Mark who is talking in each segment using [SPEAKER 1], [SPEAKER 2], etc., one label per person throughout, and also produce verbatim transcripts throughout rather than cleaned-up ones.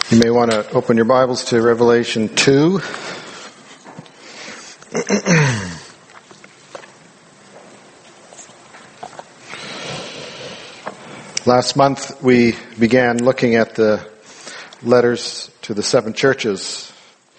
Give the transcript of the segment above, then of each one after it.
[SPEAKER 1] You may want to open your Bibles to Revelation two. Last month we began looking at the letters to the seven churches.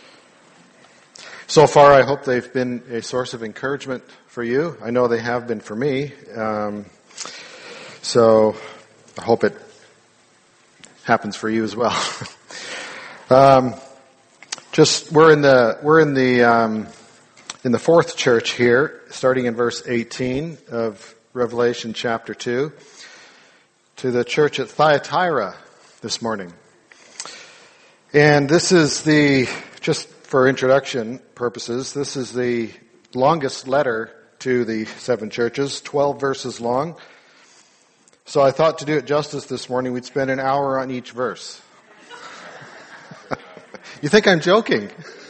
[SPEAKER 1] So far I hope they've been a source of encouragement for you. I know they have been for me. Um, so I hope it happens for you as well. Um, just we're in the we're in the um, in the fourth church here, starting in verse eighteen of Revelation chapter two, to the church at Thyatira this morning. And this is the, just for introduction purposes, this is the longest letter to the seven churches, twelve verses long. So I thought to do it justice this morning, we'd spend an hour on each verse. You think I'm joking?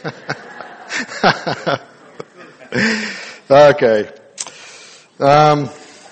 [SPEAKER 1] Okay. Um,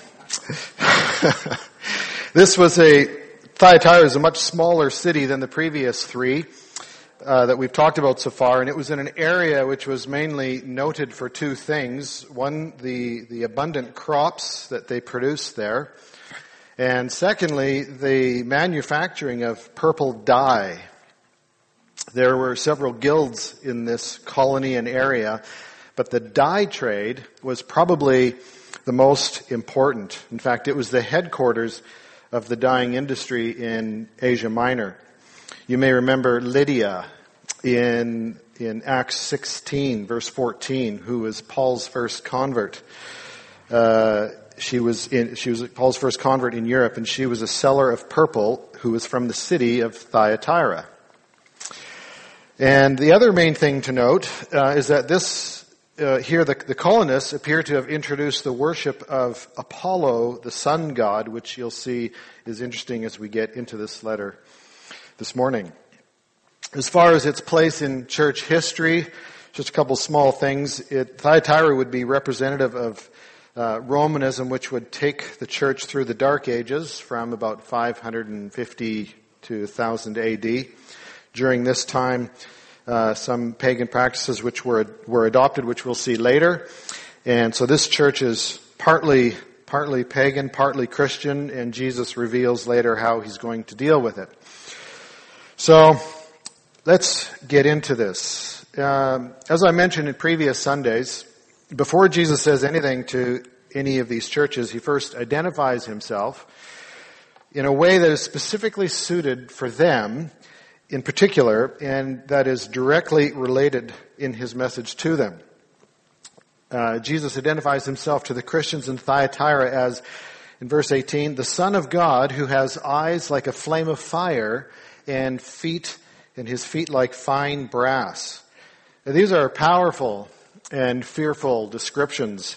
[SPEAKER 1] this was a, Thyatira is a much smaller city than the previous three uh, that we've talked about so far, and it was in an area which was mainly noted for two things. One, the, the abundant crops that they produced there, and secondly, the manufacturing of purple dye. There were several guilds in this colony and area, but the dye trade was probably the most important. In fact, it was the headquarters of the dyeing industry in Asia Minor. You may remember Lydia in in Acts sixteen, verse fourteen, who was Paul's first convert. Uh, she was in, she was Paul's first convert in Europe, and she was a seller of purple who was from the city of Thyatira. And the other main thing to note uh, is that this, uh, here the, the colonists appear to have introduced the worship of Apollo, the sun god, which you'll see is interesting as we get into this letter this morning. As far as its place in church history, just a couple small things. It, Thyatira would be representative of uh, Romanism, which would take the church through the Dark Ages from about five hundred fifty to one thousand A D. During this time, uh, some pagan practices which were were adopted, which we'll see later. And so this church is partly partly pagan, partly Christian, and Jesus reveals later how he's going to deal with it. So let's get into this. Um, as I mentioned in previous Sundays, before Jesus says anything to any of these churches, he first identifies himself in a way that is specifically suited for them in particular, and that is directly related in his message to them. Uh, Jesus identifies himself to the Christians in Thyatira as, in verse eighteen, the Son of God who has eyes like a flame of fire and feet, and his feet like fine brass. Now, these are powerful and fearful descriptions.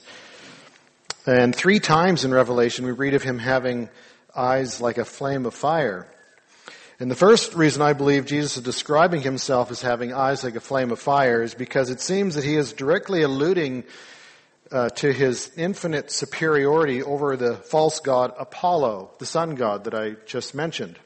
[SPEAKER 1] And three times in Revelation we read of him having eyes like a flame of fire. And the first reason I believe Jesus is describing himself as having eyes like a flame of fire is because it seems that he is directly alluding uh, to his infinite superiority over the false god Apollo, the sun god that I just mentioned.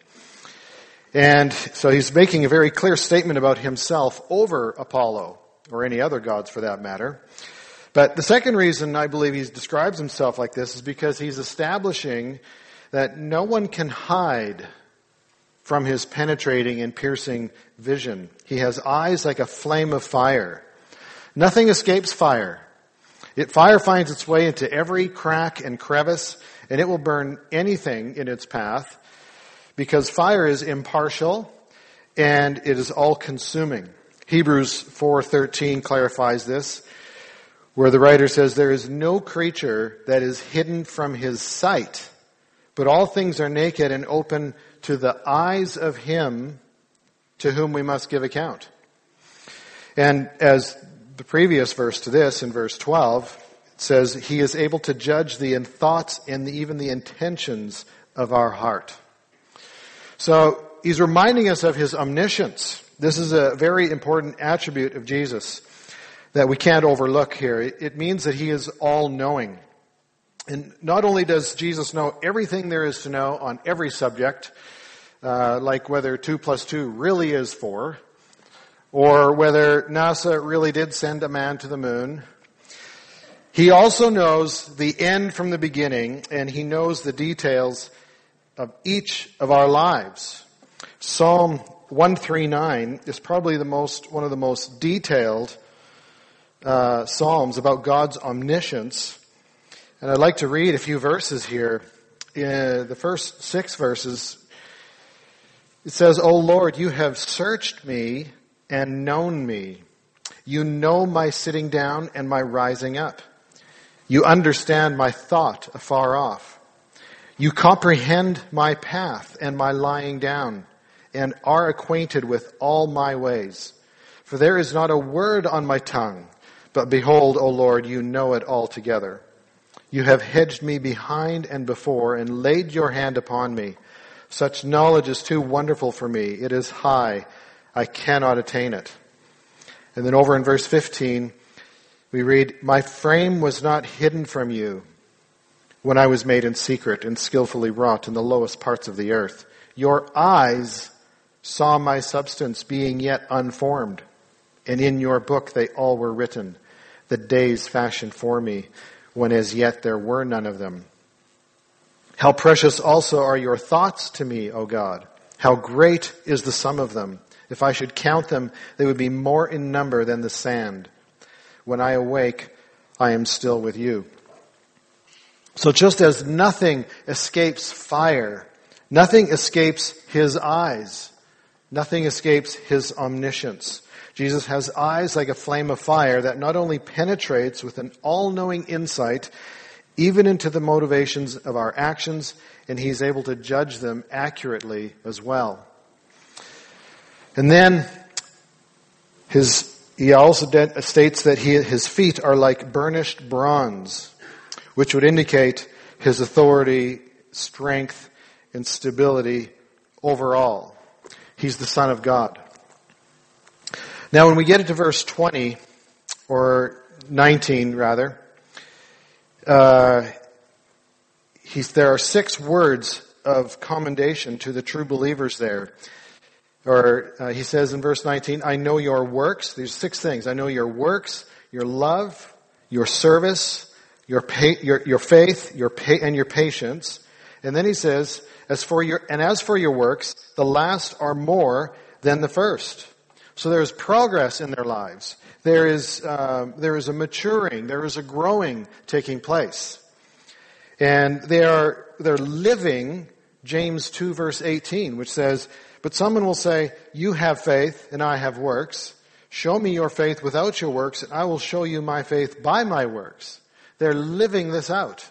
[SPEAKER 1] And so he's making a very clear statement about himself over Apollo, or any other gods for that matter. But the second reason I believe he describes himself like this is because he's establishing that no one can hide from his penetrating and piercing vision. He has eyes like a flame of fire. Nothing escapes fire. It, fire finds its way into every crack and crevice, and it will burn anything in its path, because fire is impartial and it is all-consuming. Hebrews four thirteen clarifies this, where the writer says, there is no creature that is hidden from his sight, but all things are naked and open to the eyes of him to whom we must give account. And as the previous verse to this, in verse twelve, it says, he is able to judge the thoughts and the, even the intentions of our heart. So he's reminding us of his omniscience. This is a very important attribute of Jesus that we can't overlook here. It means that he is all-knowing. And not only does Jesus know everything there is to know on every subject, uh, like whether two plus two really is four, or whether NASA really did send a man to the moon. He also knows the end from the beginning, and he knows the details of each of our lives. Psalm one thirty-nine is probably the most, one of the most detailed uh, Psalms about God's omniscience. And I'd like to read a few verses here. In the first six verses, it says, "O Lord, you have searched me and known me. You know my sitting down and my rising up. You understand my thought afar off. You comprehend my path and my lying down, and are acquainted with all my ways. For there is not a word on my tongue, but behold, O Lord, you know it altogether. You have hedged me behind and before, and laid your hand upon me. Such knowledge is too wonderful for me. It is high. I cannot attain it." And then over in verse fifteen, we read, "My frame was not hidden from you when I was made in secret and skillfully wrought in the lowest parts of the earth. Your eyes saw my substance being yet unformed, and in your book they all were written, the days fashioned for me, when as yet there were none of them. How precious also are your thoughts to me, O God. How great is the sum of them. If I should count them, they would be more in number than the sand. When I awake, I am still with you." So just as nothing escapes fire, nothing escapes his eyes, nothing escapes his omniscience. Jesus has eyes like a flame of fire that not only penetrates with an all-knowing insight, even into the motivations of our actions, and he's able to judge them accurately as well. And then his He also de- states that he, his feet are like burnished bronze, which would indicate his authority, strength, and stability overall. He's the Son of God. Now when we get into verse twenty, or nineteen rather, uh, he's, there are six words of commendation to the true believers there. Or uh, he says in verse nineteen, "I know your works." There's six things. I know your works, your love, your service, your pa- your, your faith, your pa- and your patience. And then he says, "As for your and as for your works, the last are more than the first." So there is progress in their lives. There is uh, there is a maturing. There is a growing taking place, and they are they're living James two verse eighteen, which says, "But someone will say, you have faith and I have works. Show me your faith without your works and I will show you my faith by my works." They're living this out.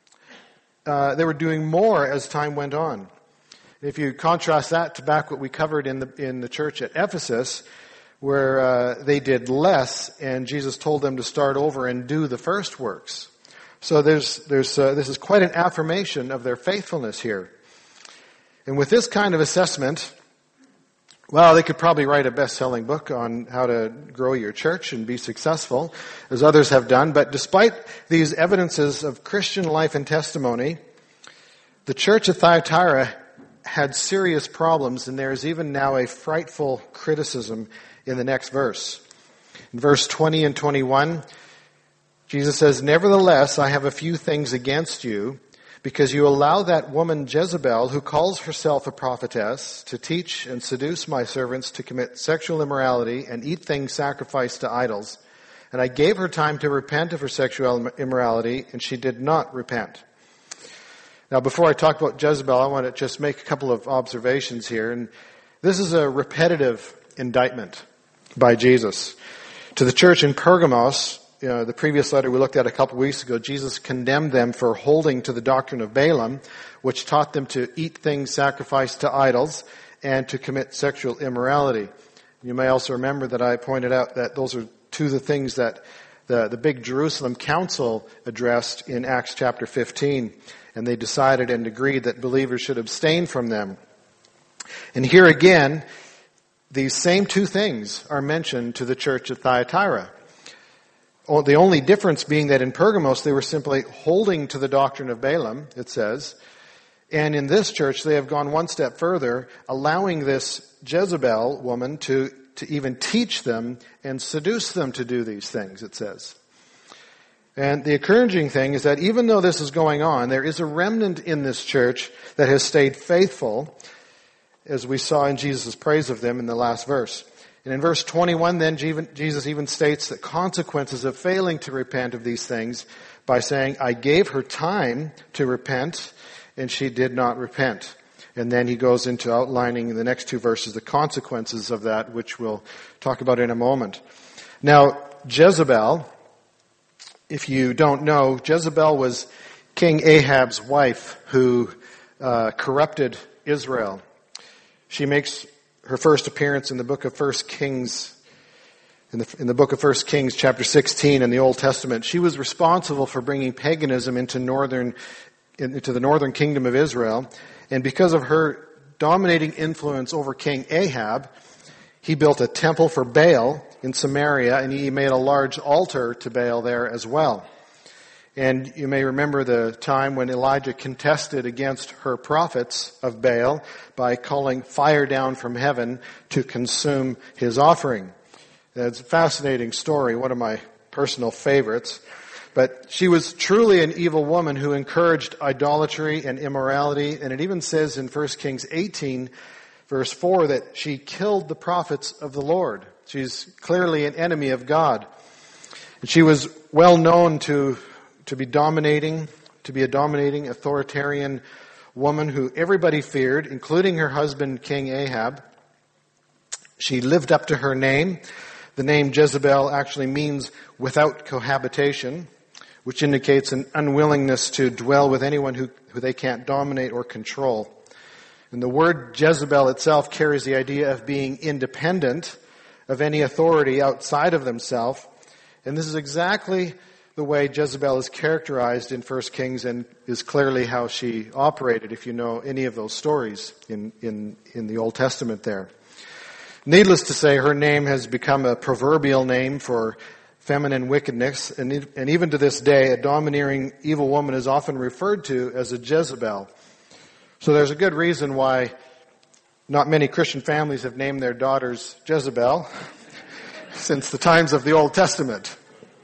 [SPEAKER 1] Uh, they were doing more as time went on. If you contrast that to back what we covered in the, in the church at Ephesus, where uh, they did less and Jesus told them to start over and do the first works. So there's, there's, uh, this is quite an affirmation of their faithfulness here. And with this kind of assessment, well, they could probably write a best-selling book on how to grow your church and be successful, as others have done. But despite these evidences of Christian life and testimony, the church at Thyatira had serious problems, and there is even now a frightful criticism in the next verse. In verse twenty and twenty-one, Jesus says, "Nevertheless, I have a few things against you, because you allow that woman Jezebel, who calls herself a prophetess, to teach and seduce my servants to commit sexual immorality and eat things sacrificed to idols. And I gave her time to repent of her sexual immorality, and she did not repent." Now, before I talk about Jezebel, I want to just make a couple of observations here. And this is a repetitive indictment by Jesus. To the church in Pergamos, you know, the previous letter we looked at a couple of weeks ago, Jesus condemned them for holding to the doctrine of Balaam, which taught them to eat things sacrificed to idols and to commit sexual immorality. You may also remember that I pointed out that those are two of the things that the, the big Jerusalem council addressed in Acts chapter fifteen, and they decided and agreed that believers should abstain from them. And here again, these same two things are mentioned to the church at Thyatira. The only difference being that in Pergamos they were simply holding to the doctrine of Balaam, it says. And in this church, they have gone one step further, allowing this Jezebel woman to, to even teach them and seduce them to do these things, it says. And the encouraging thing is that even though this is going on, there is a remnant in this church that has stayed faithful, as we saw in Jesus' praise of them in the last verse. And in verse twenty-one, then, Jesus even states the consequences of failing to repent of these things by saying, I gave her time to repent, and she did not repent. And then he goes into outlining in the next two verses the consequences of that, which we'll talk about in a moment. Now, Jezebel, if you don't know, Jezebel was King Ahab's wife who uh, corrupted Israel. She makes her first appearance in the book of First Kings, in the, in the book of First Kings, chapter sixteen in the Old Testament. She was responsible for bringing paganism into northern, into the northern kingdom of Israel. And because of her dominating influence over King Ahab, he built a temple for Baal in Samaria, and he made a large altar to Baal there as well. And you may remember the time when Elijah contested against her prophets of Baal by calling fire down from heaven to consume his offering. It's a fascinating story, one of my personal favorites. But she was truly an evil woman who encouraged idolatry and immorality. And it even says in First Kings eighteen, verse four, that she killed the prophets of the Lord. She's clearly an enemy of God. And she was well known to to be dominating, to be a dominating authoritarian woman who everybody feared, including her husband, King Ahab. She lived up to her name. The name Jezebel actually means without cohabitation, which indicates an unwillingness to dwell with anyone who, who they can't dominate or control. And the word Jezebel itself carries the idea of being independent of any authority outside of themselves. And this is exactly the way Jezebel is characterized in First Kings, and is clearly how she operated, if you know any of those stories in, in, in the Old Testament there. Needless to say, her name has become a proverbial name for feminine wickedness, and, and even to this day, a domineering evil woman is often referred to as a Jezebel. So there's a good reason why not many Christian families have named their daughters Jezebel since the times of the Old Testament.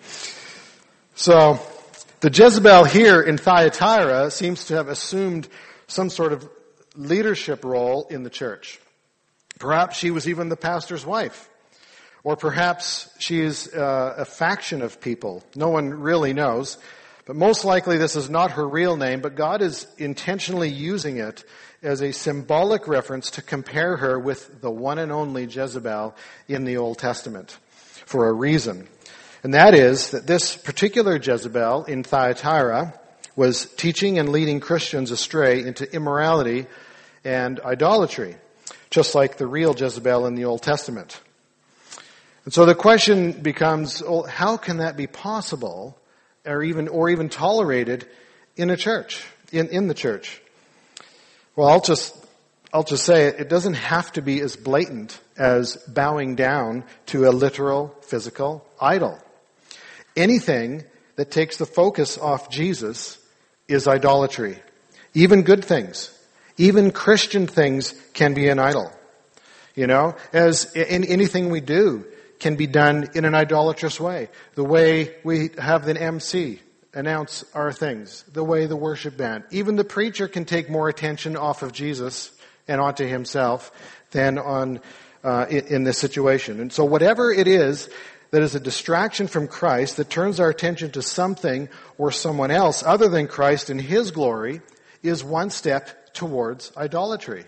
[SPEAKER 1] So, the Jezebel here in Thyatira seems to have assumed some sort of leadership role in the church. Perhaps she was even the pastor's wife. Or perhaps she is uh, a faction of people. No one really knows. But most likely this is not her real name, but God is intentionally using it as a symbolic reference to compare her with the one and only Jezebel in the Old Testament for a reason. And that is that this particular Jezebel in Thyatira was teaching and leading Christians astray into immorality and idolatry, just like the real Jezebel in the Old Testament. And so the question becomes, well, how can that be possible or even or even tolerated in a church, in, in the church? Well, I'll just I'll just say it, it doesn't have to be as blatant as bowing down to a literal physical idol. Anything that takes the focus off Jesus is idolatry. Even good things, even Christian things can be an idol. You know, as in anything we do can be done in an idolatrous way. The way we have the M C announce our things, the way the worship band, even the preacher can take more attention off of Jesus and onto himself than on uh, in, in this situation. And so whatever it is that is a distraction from Christ, that turns our attention to something or someone else other than Christ and His glory, is one step towards idolatry.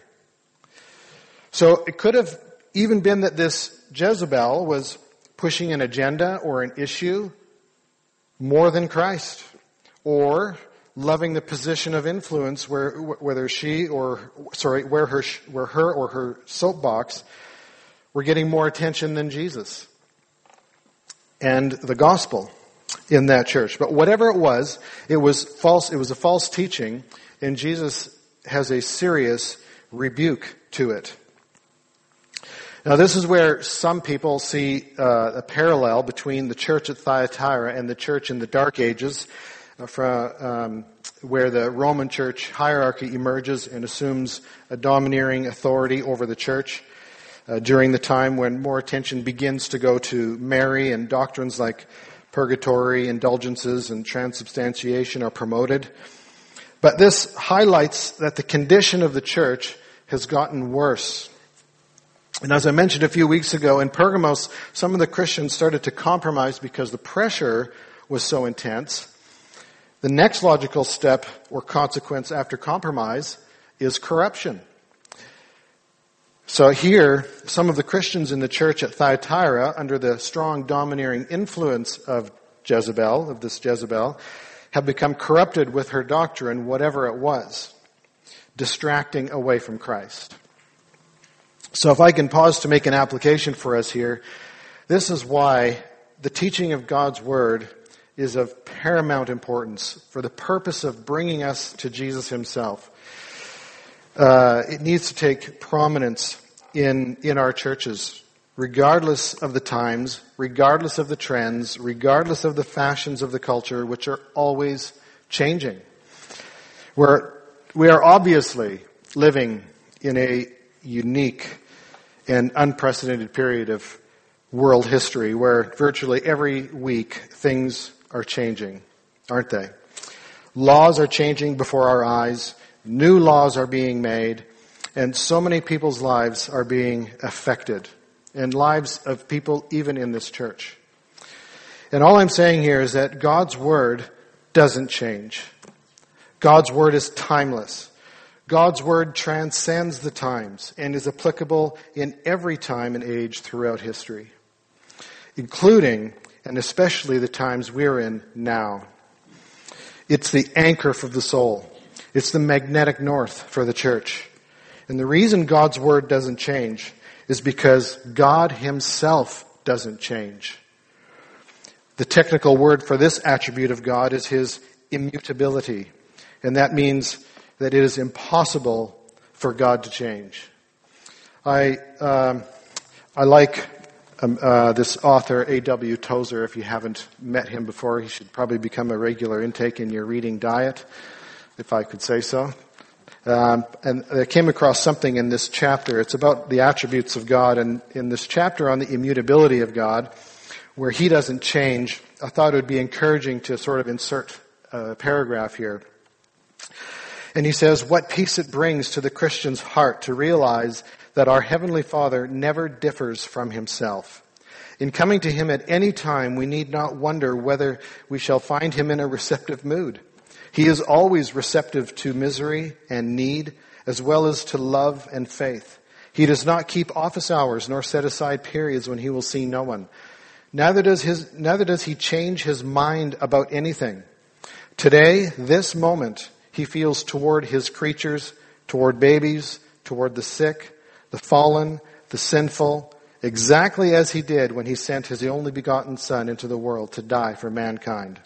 [SPEAKER 1] So it could have even been that this Jezebel was pushing an agenda or an issue more than Christ, or loving the position of influence where whether she or sorry where her where her or her soapbox were getting more attention than Jesus and the gospel in that church. But whatever it was, it was false. It was a false teaching, and Jesus has a serious rebuke to it. Now, this is where some people see uh, a parallel between the church at Thyatira and the church in the Dark Ages. Uh, from, um, where the Roman church hierarchy emerges and assumes a domineering authority over the church uh, during the time when more attention begins to go to Mary and doctrines like purgatory, indulgences, and transubstantiation are promoted. But this highlights that the condition of the church has gotten worse. And as I mentioned a few weeks ago, in Pergamos, some of the Christians started to compromise because the pressure was so intense. The next logical step or consequence after compromise is corruption. So here, some of the Christians in the church at Thyatira, under the strong domineering influence of Jezebel, of this Jezebel, have become corrupted with her doctrine, whatever it was, distracting away from Christ. So if I can pause to make an application for us here, this is why the teaching of God's Word is of paramount importance for the purpose of bringing us to Jesus himself. Uh, it needs to take prominence in, in our churches, regardless of the times, regardless of the trends, regardless of the fashions of the culture, which are always changing. We're, we are obviously living in a unique and unprecedented period of world history where virtually every week things are changing, aren't they? Laws are changing before our eyes. New laws are being made. And so many people's lives are being affected. And lives of people even in this church. And all I'm saying here is that God's Word doesn't change. God's Word is timeless. God's Word transcends the times and is applicable in every time and age throughout history, including and especially the times we're in now. It's the anchor for the soul. It's the magnetic north for the church. And the reason God's Word doesn't change is because God himself doesn't change. The technical word for this attribute of God is his immutability. And that means that it is impossible for God to change. I, um, I like Um, uh, this author, A W Tozer. If you haven't met him before, he should probably become a regular intake in your reading diet, if I could say so. Um, and I came across something in this chapter. It's about the attributes of God. And in this chapter on the immutability of God, where he doesn't change, I thought it would be encouraging to sort of insert a paragraph here. And he says, "What peace it brings to the Christian's heart to realize that our Heavenly Father never differs from himself. In coming to him at any time, we need not wonder whether we shall find him in a receptive mood. He is always receptive to misery and need, as well as to love and faith. He does not keep office hours nor set aside periods when he will see no one. Neither does his, neither does he change his mind about anything. Today, this moment, he feels toward his creatures, toward babies, toward the sick, the fallen, the sinful, exactly as he did when he sent his only begotten Son into the world to die for mankind.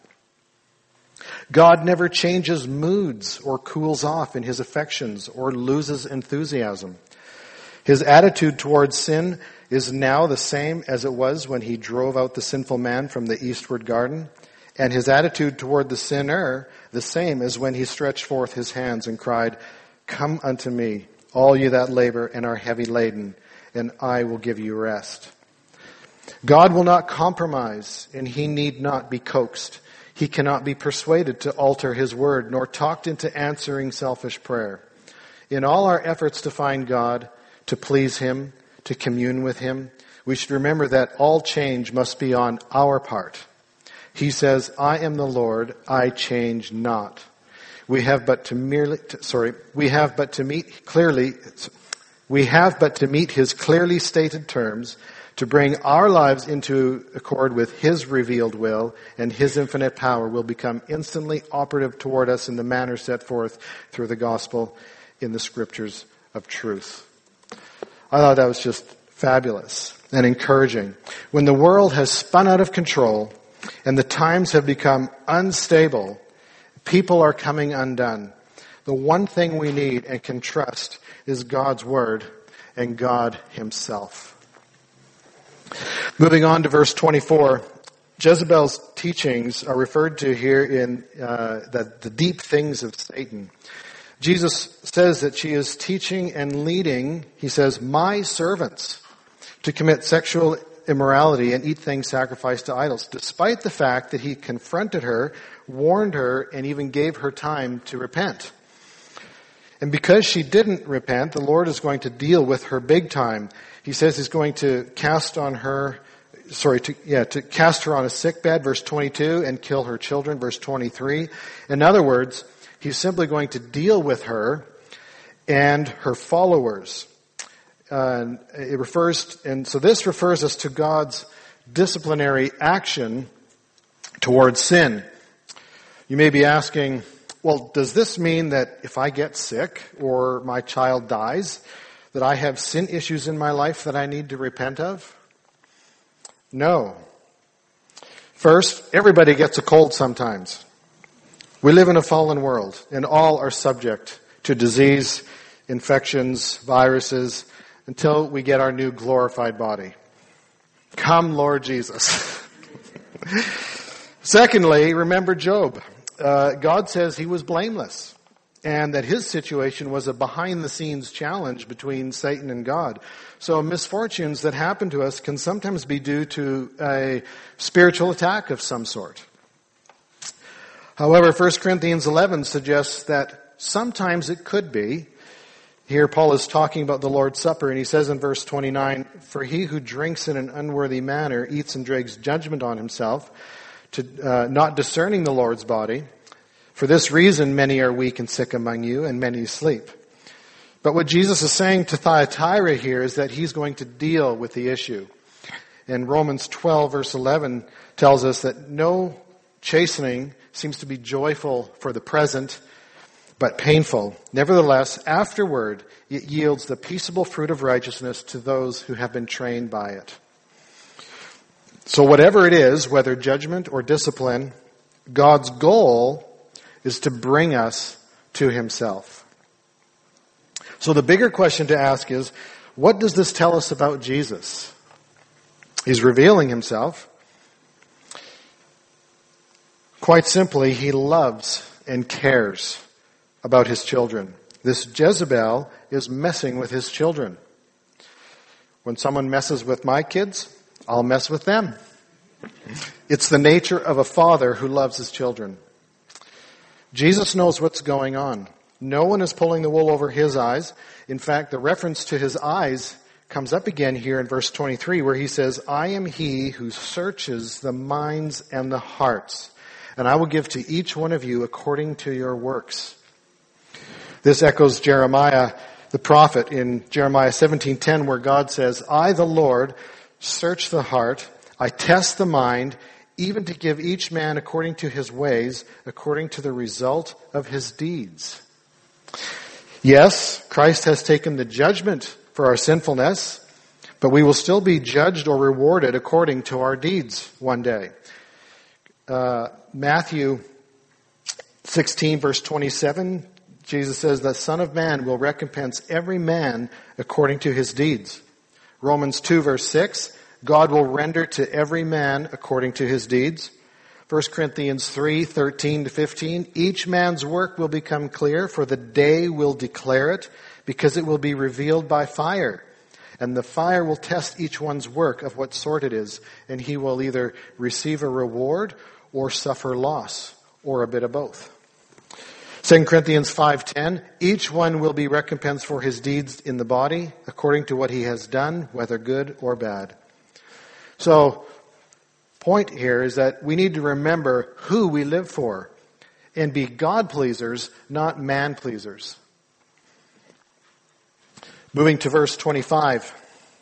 [SPEAKER 1] God never changes moods or cools off in his affections or loses enthusiasm. His attitude towards sin is now the same as it was when he drove out the sinful man from the eastward garden, and his attitude toward the sinner the same as when he stretched forth his hands and cried, 'Come unto me, all you that labor and are heavy laden, and I will give you rest.' God will not compromise, and he need not be coaxed. He cannot be persuaded to alter his word, nor talked into answering selfish prayer. In all our efforts to find God, to please him, to commune with him, we should remember that all change must be on our part. He says, 'I am the Lord, I change not.' We have but to merely, to, sorry, we have but to meet clearly, we have but to meet his clearly stated terms to bring our lives into accord with his revealed will, and his infinite power will become instantly operative toward us in the manner set forth through the gospel in the scriptures of truth." I thought that was just fabulous and encouraging. When the world has spun out of control and the times have become unstable, people are coming undone. The one thing we need and can trust is God's Word and God himself. Moving on to verse twenty-four, Jezebel's teachings are referred to here in uh, the, the deep things of Satan. Jesus says that she is teaching and leading, he says, my servants to commit sexual immorality and eat things sacrificed to idols, despite the fact that he confronted her, warned her, and even gave her time to repent. And because she didn't repent, the Lord is going to deal with her big time. He says he's going to cast on her, sorry, to, yeah, to cast her on a sickbed, verse twenty-two, and kill her children, verse twenty-three. In other words, he's simply going to deal with her and her followers. Uh, it refers, and so this refers us to God's disciplinary action towards sin. You may be asking, well, does this mean that if I get sick or my child dies, that I have sin issues in my life that I need to repent of? No. First, everybody gets a cold sometimes. We live in a fallen world, and all are subject to disease, infections, viruses, until we get our new glorified body. Come, Lord Jesus. Secondly, remember Job. Uh, God says he was blameless, and that his situation was a behind-the-scenes challenge between Satan and God. So misfortunes that happen to us can sometimes be due to a spiritual attack of some sort. However, First Corinthians eleven suggests that sometimes it could be. Here Paul is talking about the Lord's Supper, and he says in verse twenty-nine, for he who drinks in an unworthy manner eats and drags judgment on himself, to uh, not discerning the Lord's body. For this reason many are weak and sick among you, and many sleep. But what Jesus is saying to Thyatira here is that he's going to deal with the issue. And Romans twelve verse eleven tells us that no chastening seems to be joyful for the present, but painful. Nevertheless, afterward it yields the peaceable fruit of righteousness to those who have been trained by it. So whatever it is, whether judgment or discipline, God's goal is to bring us to himself. So the bigger question to ask is, what does this tell us about Jesus? He's revealing himself. Quite simply, he loves and cares about his children. This Jezebel is messing with his children. When someone messes with my kids, I'll mess with them. It's the nature of a father who loves his children. Jesus knows what's going on. No one is pulling the wool over his eyes. In fact, the reference to his eyes comes up again here in verse twenty-three, where he says, I am he who searches the minds and the hearts, and I will give to each one of you according to your works. This echoes Jeremiah, the prophet, in Jeremiah seventeen ten, where God says, I, the Lord, search the heart, I test the mind, even to give each man according to his ways, according to the result of his deeds. Yes, Christ has taken the judgment for our sinfulness, but we will still be judged or rewarded according to our deeds one day. Uh, Matthew sixteen verse twenty-seven, Jesus says, the Son of Man will recompense every man according to his deeds. Romans two verse six, God will render to every man according to his deeds. First Corinthians three thirteen to fifteen, each man's work will become clear, for the day will declare it, because it will be revealed by fire. And the fire will test each one's work of what sort it is, and he will either receive a reward or suffer loss, or a bit of both. Second Corinthians five ten, each one will be recompensed for his deeds in the body, according to what he has done, whether good or bad. So, point here is that we need to remember who we live for, and be God pleasers, not man pleasers. Moving to verse twenty-five.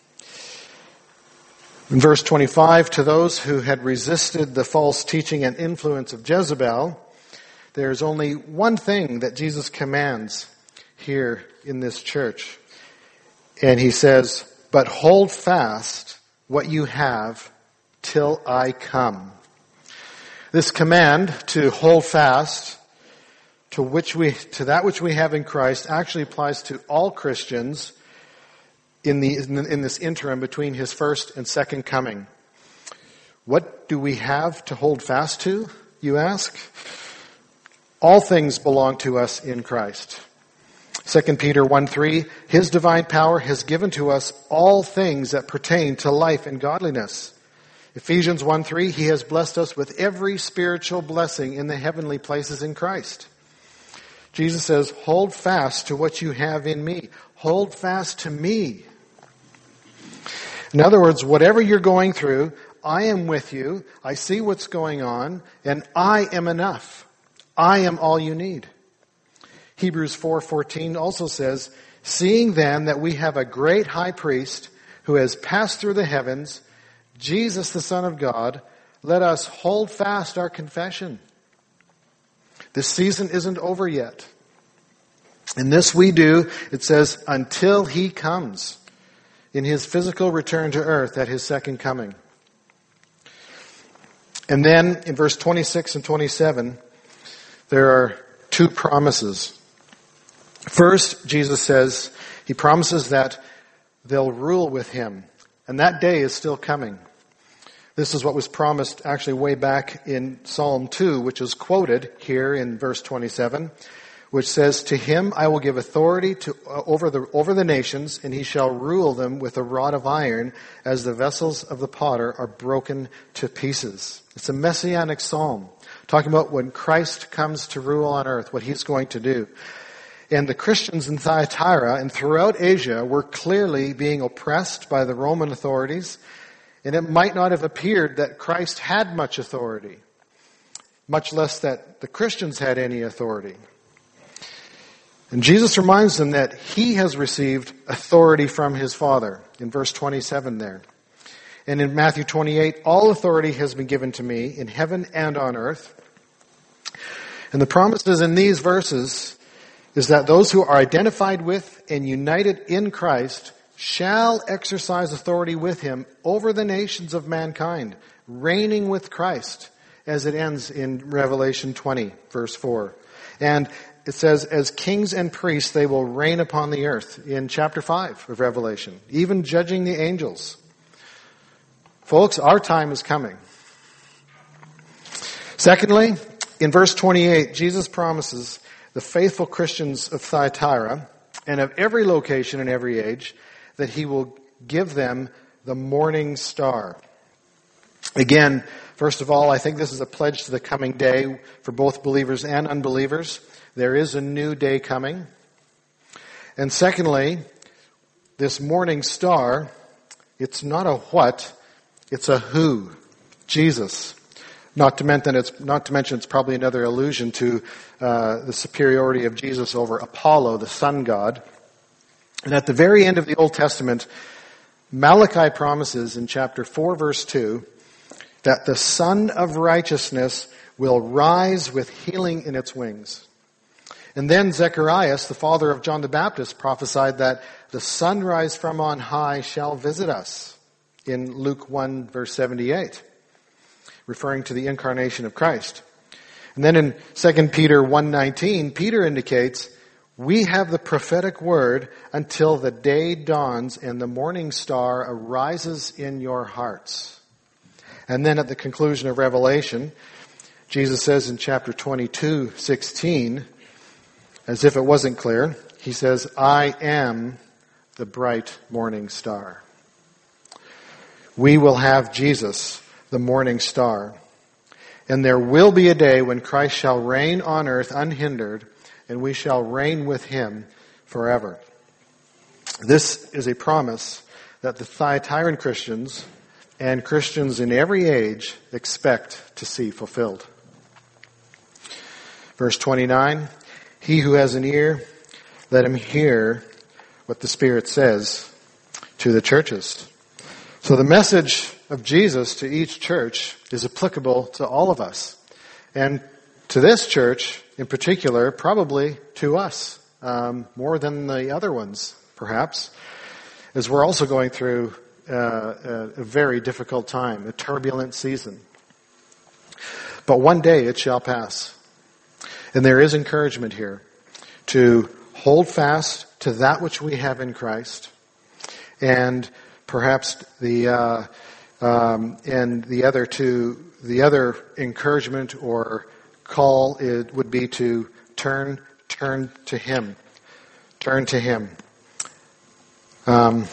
[SPEAKER 1] In verse twenty-five, to those who had resisted the false teaching and influence of Jezebel, there's only one thing that Jesus commands here in this church. And he says, but hold fast what you have till I come. This command to hold fast to which we, to that which we have in Christ actually applies to all Christians in the, in this interim between his first and second coming. What do we have to hold fast to, you ask? All things belong to us in Christ. Second Peter one three, His divine power has given to us all things that pertain to life and godliness. Ephesians one three, He has blessed us with every spiritual blessing in the heavenly places in Christ. Jesus says, hold fast to what you have in me. Hold fast to me. In other words, whatever you're going through, I am with you. I see what's going on, and I am enough. I am all you need. Hebrews four fourteen also says, seeing then that we have a great high priest who has passed through the heavens, Jesus the Son of God, let us hold fast our confession. This season isn't over yet. And this we do, it says, until He comes in His physical return to earth at His second coming. And then in verse twenty-six and twenty-seven, there are two promises. First, Jesus says, He promises that they'll rule with Him. And that day is still coming. This is what was promised actually way back in Psalm two, which is quoted here in verse twenty-seven, which says, to Him I will give authority to, uh, over the over the nations, and He shall rule them with a rod of iron, as the vessels of the potter are broken to pieces. It's a messianic psalm, talking about when Christ comes to rule on earth, what He's going to do. And the Christians in Thyatira and throughout Asia were clearly being oppressed by the Roman authorities, and it might not have appeared that Christ had much authority, much less that the Christians had any authority. And Jesus reminds them that He has received authority from His Father, in verse twenty-seven there. And in Matthew twenty-eight, all authority has been given to me in heaven and on earth. And the promises in these verses is that those who are identified with and united in Christ shall exercise authority with Him over the nations of mankind, reigning with Christ, as it ends in Revelation twenty, verse four. And it says, as kings and priests, they will reign upon the earth in chapter five of Revelation, even judging the angels. Folks, our time is coming. Secondly, in verse twenty-eight, Jesus promises the faithful Christians of Thyatira and of every location and every age that He will give them the morning star. Again, first of all, I think this is a pledge to the coming day for both believers and unbelievers. There is a new day coming. And secondly, this morning star, it's not a what, it's a who. Jesus. Not to mention it's, not to mention it's probably another allusion to uh, the superiority of Jesus over Apollo, the sun god. And at the very end of the Old Testament, Malachi promises in chapter four, verse two, that the Son of Righteousness will rise with healing in its wings. And then Zechariah, the father of John the Baptist, prophesied that the sunrise from on high shall visit us in Luke one, verse seventy-eight, referring to the incarnation of Christ. And then in Second Peter one nineteen, Peter indicates, we have the prophetic word until the day dawns and the morning star arises in your hearts. And then at the conclusion of Revelation, Jesus says in chapter twenty-two, sixteen, as if it wasn't clear, He says, I am the bright morning star. We will have Jesus, the morning star. And there will be a day when Christ shall reign on earth unhindered, and we shall reign with Him forever. This is a promise that the Thyatiran Christians and Christians in every age expect to see fulfilled. Verse twenty-nine, he who has an ear, let him hear what the Spirit says to the churches. So the message of Jesus to each church is applicable to all of us. And to this church in particular, probably to us, um, more than the other ones, perhaps, as we're also going through uh, a, a very difficult time, a turbulent season. But one day it shall pass. And there is encouragement here to hold fast to that which we have in Christ. And perhaps the uh, Um, and the other two, the other encouragement or call it would be to turn, turn to Him. Turn to Him. Um,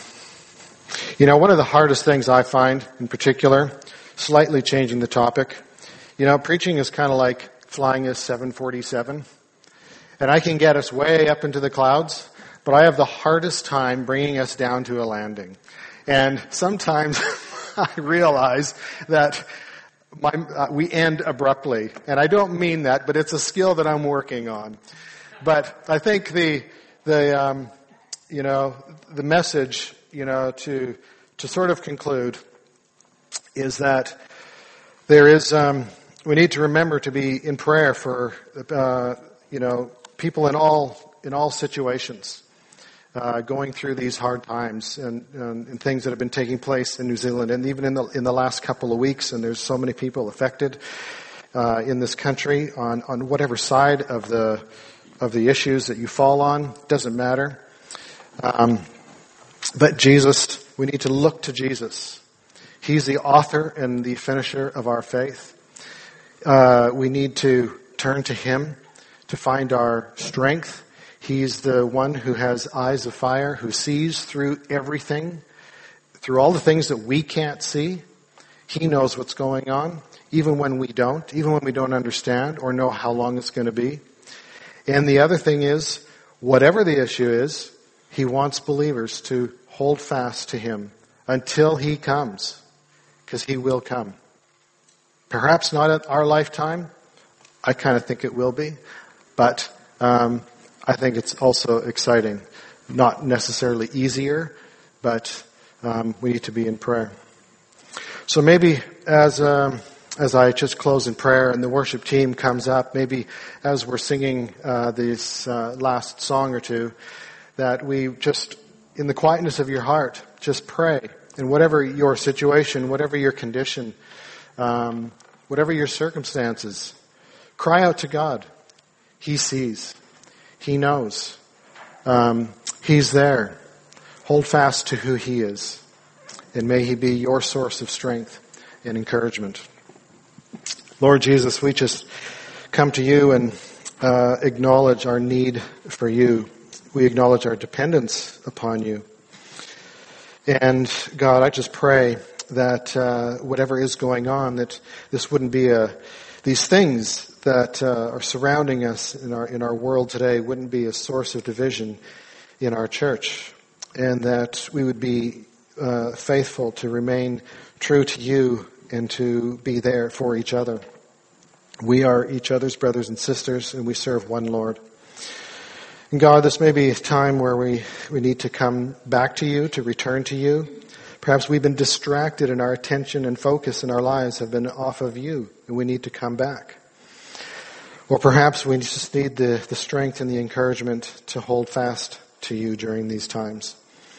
[SPEAKER 1] you know, one of the hardest things I find, in particular, slightly changing the topic, you know, preaching is kind of like flying a seven forty-seven. And I can get us way up into the clouds, but I have the hardest time bringing us down to a landing. And sometimes I realize that my, uh, we end abruptly. And I don't mean that, but it's a skill that I'm working on. But I think the, the, um, you know, the message, you know, to, to sort of conclude is that there is, um, we need to remember to be in prayer for, uh, you know, people in all, in all situations. Uh, going through these hard times and, and, and things that have been taking place in New Zealand and even in the in the last couple of weeks, and there's so many people affected uh, in this country on, on whatever side of the of the issues that you fall on, doesn't matter. Um, but Jesus, we need to look to Jesus. He's the author and the finisher of our faith. Uh, we need to turn to Him to find our strength. He's the one who has eyes of fire, who sees through everything, through all the things that we can't see. He knows what's going on, even when we don't, even when we don't understand or know how long it's going to be. And the other thing is, whatever the issue is, He wants believers to hold fast to Him until He comes, because He will come. Perhaps not at our lifetime. I kind of think it will be. But um I think it's also exciting. Not necessarily easier, but um, we need to be in prayer. So maybe as um, as I just close in prayer and the worship team comes up, maybe as we're singing uh, this uh, last song or two, that we just, in the quietness of your heart, just pray. And whatever your situation, whatever your condition, um, whatever your circumstances, cry out to God. He sees. He knows. Um, he's there. Hold fast to who He is. And may He be your source of strength and encouragement. Lord Jesus, we just come to You and uh, acknowledge our need for You. We acknowledge our dependence upon You. And God, I just pray that uh, whatever is going on, that this wouldn't be a, these things that uh, are surrounding us in our in our world today wouldn't be a source of division in our church, and that we would be uh, faithful to remain true to You and to be there for each other. We are each other's brothers and sisters, and we serve one Lord. And God, this may be a time where we, we need to come back to You, to return to You. Perhaps we've been distracted and our attention and focus in our lives have been off of You, and we need to come back. Or perhaps we just need the, the strength and the encouragement to hold fast to You during these times.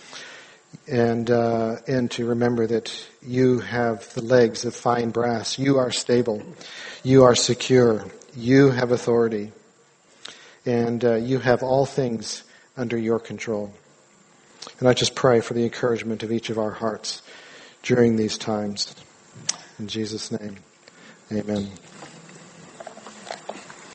[SPEAKER 1] And, uh, and to remember that You have the legs of fine brass. You are stable. You are secure. You have authority. And uh, You have all things under Your control. And I just pray for the encouragement of each of our hearts during these times. In Jesus' name, amen.